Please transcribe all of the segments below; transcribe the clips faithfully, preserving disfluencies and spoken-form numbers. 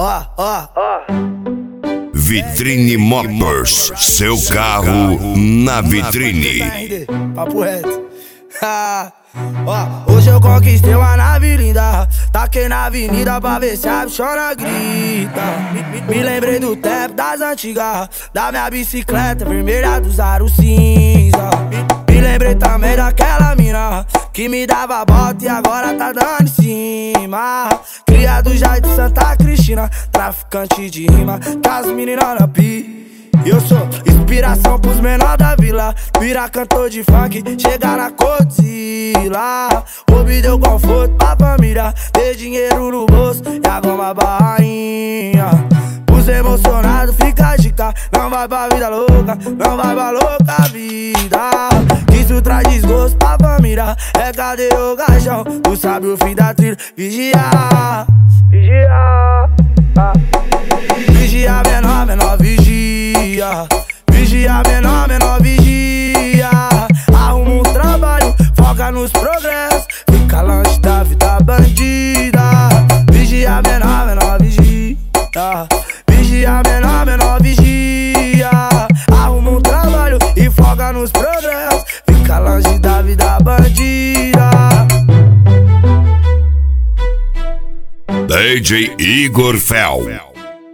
ó, ó, ó. Vitrine Motors, seu carro na vitrine. Papo reto. Ó, hoje eu conquistei uma nave linda. Taquei na avenida pra ver se a bichona grita. Me, me, me lembrei do tempo das antigas, da minha bicicleta vermelha dos aros cinza. Me, me lembrei também daquela mina que me dava bota e agora tá dando em cima. Criado já de Santa Cristina, traficante de rima, com as meninas na pi. Eu sou inspiração pros menor da vila, vira cantor de funk, chega na Godzilla. O me deu conforto pra família, dei dinheiro no bolso e a goma barrainha. Os emocionados fica a dica, não vai pra vida louca, não vai pra louca vida. Que isso traz desgosto pra família, é cadê o gajão? Tu sabe o fim da trilha, vigiar, vigiar, ah. Vigia menor, menor vigia. Vigia menor, menor vigia. Arruma um trabalho, foca nos progressos, fica longe da vida bandida. Vigia menor, menor vigia. Vigia menor, menor vigia. Arruma um trabalho e foca nos progressos, fica longe da vida bandida. D J Igor Fel.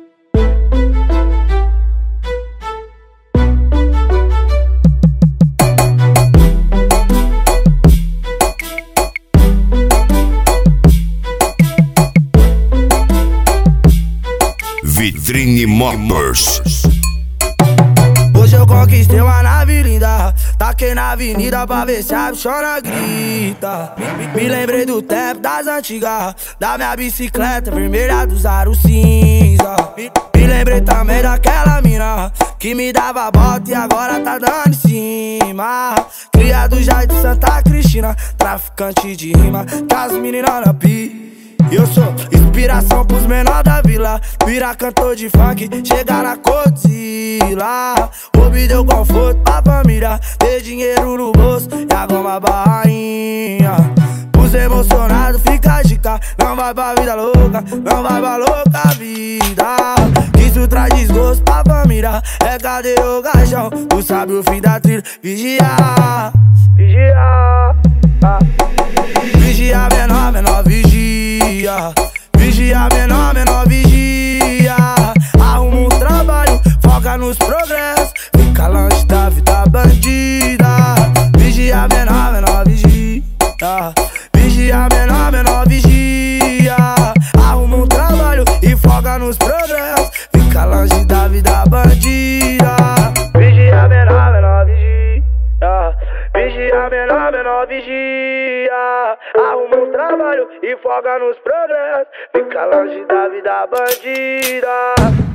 Vitrine Motors. Hoje eu conquistei uma nave linda, taquei na avenida pra ver se a bichona grita. Me, me, me lembrei do tempo das antigas, da minha bicicleta vermelha dos aros cinza. Me, me lembrei também daquela mina que me dava bota e agora tá dando em cima. Criado já de Santa Cristina, traficante de rima, com as meninas na pi. Eu sou inspiração pros menor da vila, vira cantor de funk, chega na Godzilla. O me deu conforto pra família, dei dinheiro no bolso e a goma barrainha. Os emocionados fica a dica, não vai pra vida louca, não vai pra louca vida. Que isso traz desgosto pra família, é cadê o gajão? Tu sabe o fim da trilha, vigiar, vigiar, ah. Vigia menor, menor vigia. Vigia menor, menor vigia. Arruma um trabalho, foca nos progressos, fica longe da vida bandida. Vigia menor, menor vigia. Vigia menor, menor vigia. Arruma um trabalho e foca nos progressos, fica longe da vida bandida. Vigia menor, menor vigia. Vigia menor, menor vigia. Arruma um trabalho e foca nos progressos, fica longe da vida bandida.